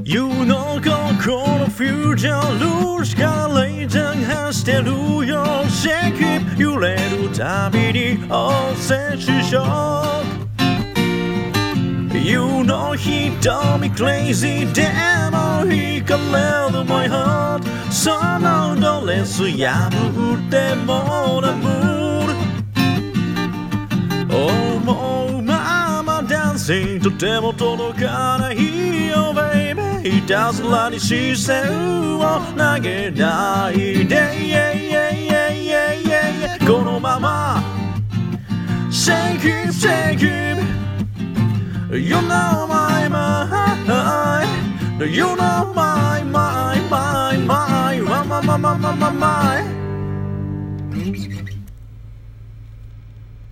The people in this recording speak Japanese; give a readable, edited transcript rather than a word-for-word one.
You know このフューチャールーシからレイザーがしてるよ Shake it 揺れるたびに Oh sensation You know 瞳 crazy でも惹かれる my heart そのドレス破っても眠る思うままダンシングとても届かないよ baby いたずらに視線を投げないで、このまま Shake it, shake it You know my mind You know my mind, my, my, my, my, my, my, my, my